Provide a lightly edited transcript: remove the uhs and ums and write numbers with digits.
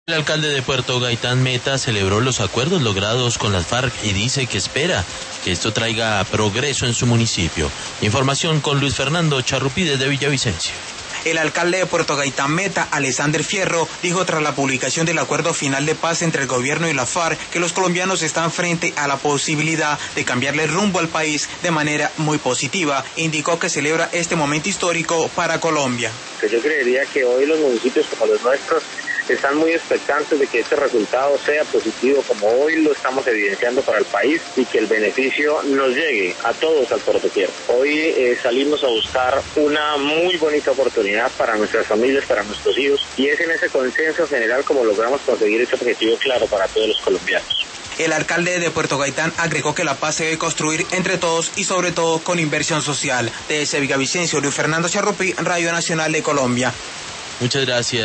El alcalde de Puerto Gaitán Meta celebró los acuerdos logrados con las FARC y dice que espera que esto traiga progreso en su municipio. Información con Luis Fernando Charrupí desde Villavicencio. El alcalde de Puerto Gaitán Meta, Alexander Fierro, dijo tras la publicación del acuerdo final de paz entre el gobierno y la FARC que los colombianos están frente a la posibilidad de cambiarle rumbo al país de manera muy positiva. Indicó que celebra este momento histórico para Colombia. Yo creería que hoy los municipios como los nuestros están muy expectantes de que este resultado sea positivo como hoy lo estamos evidenciando para el país y que el beneficio nos llegue a todos al Puerto Tierra. Hoy salimos a buscar una muy bonita oportunidad para nuestras familias, para nuestros hijos, y es en ese consenso general como logramos conseguir ese objetivo claro para todos los colombianos. El alcalde de Puerto Gaitán agregó que la paz se debe construir entre todos y sobre todo con inversión social. Desde Villavicencio, Luis Fernando Charrupí, Radio Nacional de Colombia. Muchas gracias.